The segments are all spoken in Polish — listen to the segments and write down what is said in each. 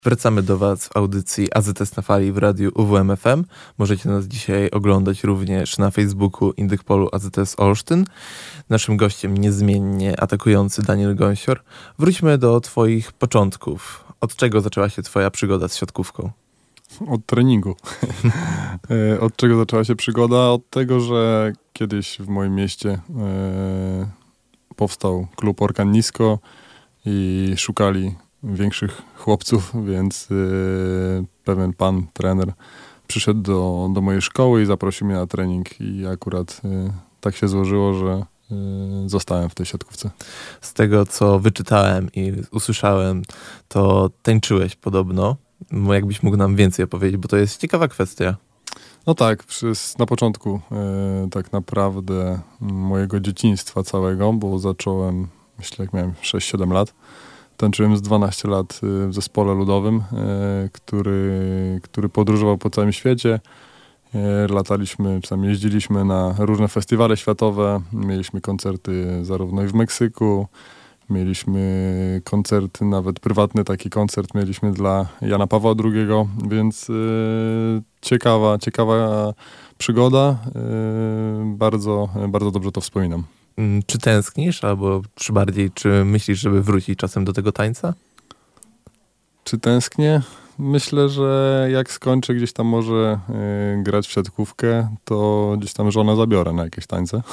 Wracamy do Was w audycji AZS na fali w radiu UWM FM. Możecie nas dzisiaj oglądać również na Facebooku Indykpolu AZS Olsztyn. Naszym gościem niezmiennie atakujący Daniel Gąsior. Wróćmy do Twoich początków. Od czego zaczęła się Twoja przygoda z siatkówką? Od treningu. Od czego zaczęła się przygoda? Od tego, że kiedyś w moim mieście powstał klub Orkan Nisko i szukali większych chłopców, więc pewien pan, trener, przyszedł do mojej szkoły i zaprosił mnie na trening i akurat tak się złożyło, że zostałem w tej siatkówce. Z tego, co wyczytałem i usłyszałem, to tańczyłeś podobno. Jakbyś mógł nam więcej opowiedzieć, bo to jest ciekawa kwestia. No tak, na początku tak naprawdę mojego dzieciństwa całego, bo zacząłem, myślę, jak miałem 6-7 lat. Tańczyłem z 12 lat w zespole ludowym, który podróżował po całym świecie. Lataliśmy, czy tam jeździliśmy na różne festiwale światowe. Mieliśmy koncerty zarówno i w Meksyku. Mieliśmy koncerty, nawet prywatny taki koncert mieliśmy dla Jana Pawła II, więc ciekawa przygoda. Bardzo, bardzo dobrze to wspominam. Czy tęsknisz, albo czy myślisz, żeby wrócić czasem do tego tańca? Czy tęsknię? Myślę, że jak skończę gdzieś tam może grać w siatkówkę, to gdzieś tam żonę zabiorę na jakieś tańce.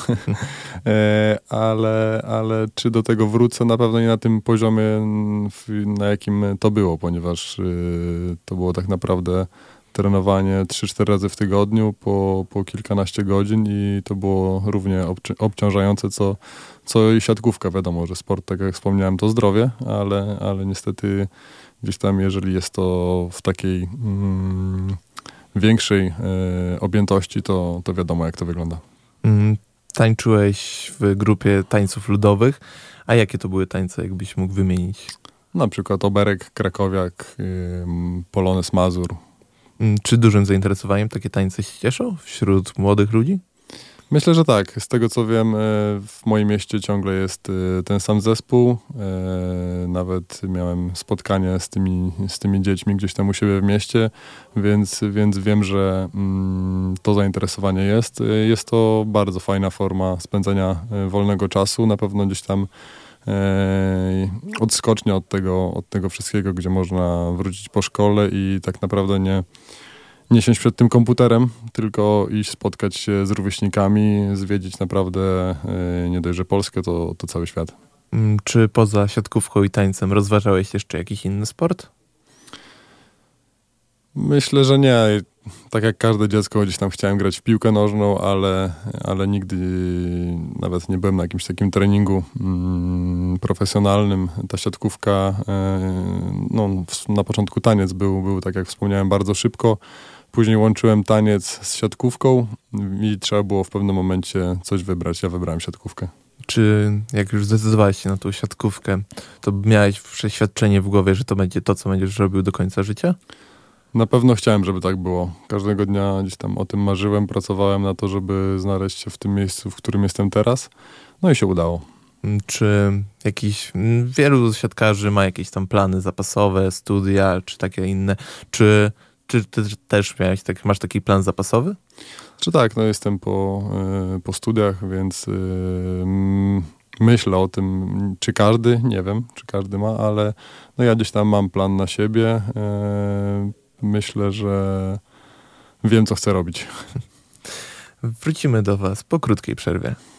ale czy do tego wrócę? Na pewno nie na tym poziomie, na jakim to było, ponieważ to było tak naprawdę trenowanie 3-4 razy w tygodniu po kilkanaście godzin i to było równie obciążające co i siatkówka. Wiadomo, że sport, tak jak wspomniałem, to zdrowie, ale niestety gdzieś tam, jeżeli jest to w takiej większej objętości, to wiadomo, jak to wygląda. Tańczyłeś w grupie tańców ludowych, a jakie to były tańce, jakbyś mógł wymienić? Na przykład Oberek, Krakowiak, Polonez Mazur. Czy dużym zainteresowaniem takie tańce się cieszą wśród młodych ludzi? Myślę, że tak. Z tego co wiem, w moim mieście ciągle jest ten sam zespół. Nawet miałem spotkanie z tymi dziećmi gdzieś tam u siebie w mieście, więc wiem, że to zainteresowanie jest. Jest to bardzo fajna forma spędzania wolnego czasu. Na pewno gdzieś tam odskocznie od tego wszystkiego, gdzie można wrócić po szkole i tak naprawdę nie siąść przed tym komputerem, tylko iść spotkać się z rówieśnikami, zwiedzić naprawdę nie dość, że Polskę, to cały świat. Czy poza siatkówką i tańcem rozważałeś jeszcze jakiś inny sport? Myślę, że nie. Tak jak każde dziecko gdzieś tam chciałem grać w piłkę nożną, ale nigdy nawet nie byłem na jakimś takim treningu profesjonalnym. Ta siatkówka, na początku taniec był, tak jak wspomniałem, bardzo szybko. Później łączyłem taniec z siatkówką i trzeba było w pewnym momencie coś wybrać. Ja wybrałem siatkówkę. Czy jak już zdecydowałeś się na tą siatkówkę, to miałeś przeświadczenie w głowie, że to będzie to, co będziesz robił do końca życia? Na pewno chciałem, żeby tak było. Każdego dnia gdzieś tam o tym marzyłem, pracowałem na to, żeby znaleźć się w tym miejscu, w którym jestem teraz. No i się udało. Czy wielu siatkarzy ma jakieś tam plany zapasowe, studia, czy takie inne? Czy ty też masz taki plan zapasowy? Czy tak, jestem po studiach, więc myślę o tym, nie wiem, czy każdy ma, ale ja gdzieś tam mam plan na siebie. Myślę, że wiem, co chcę robić. Wrócimy do Was po krótkiej przerwie.